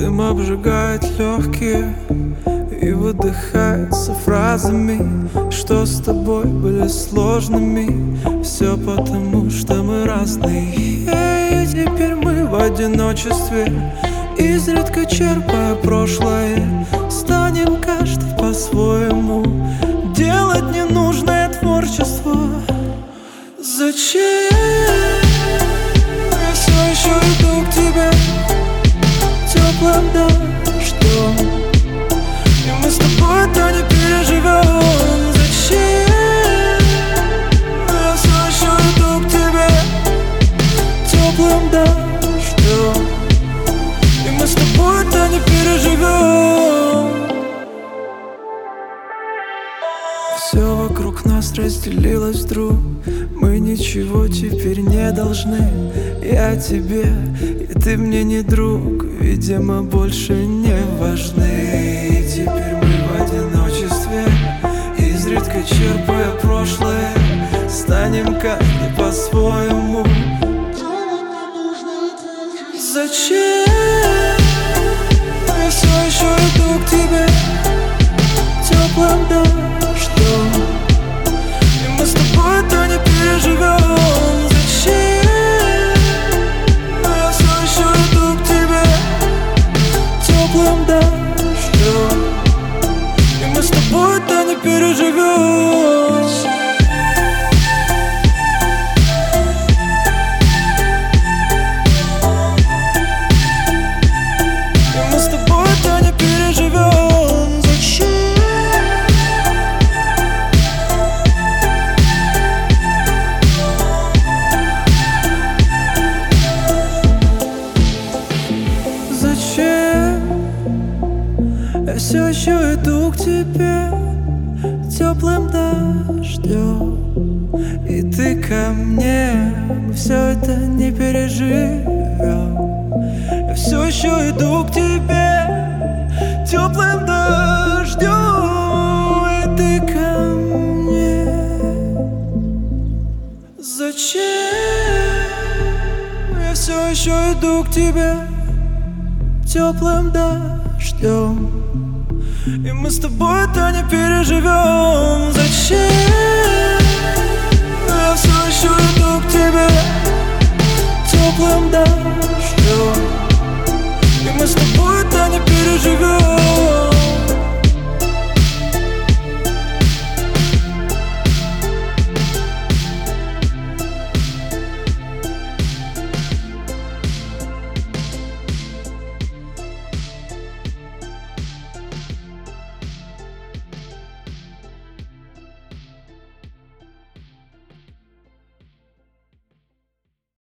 Дым обжигает легкие и выдыхается фразами, что с тобой были сложными. Все потому, что мы разные. И теперь мы в одиночестве, изредка черпая прошлое. Станем каждый по-своему делать ненужное творчество. Зачем я все еще иду к тебе теплым дождем, и мы с тобой это не переживем? Зачем я все еще иду к тебе теплым дождем, и мы с тобой это не переживем? Все вокруг нас разделилось вдруг, мы ничего теперь не должны. Я тебе, и ты мне не друг, видимо, больше не важны. И теперь мы в одиночестве, изредка черпая прошлое. Станем каждый по-своему. Зачем я все еще иду к тебе теплым дождем, и мы с тобой это не переживем? Зачем я все еще иду к тебе теплым дождем, и мы с тобой это не переживем? И мы с тобой это не переживем. Зачем? Я все еще иду к тебе теплым дождем, и ты ко мне, мы все это не переживем. Я все еще иду к тебе теплым дождем, и ты ко мне. Зачем я все еще иду к тебе теплым дождем, и мы с тобой это не переживем? Зачем я все еще иду к тебе теплым дождем, и мы с тобой это не переживем?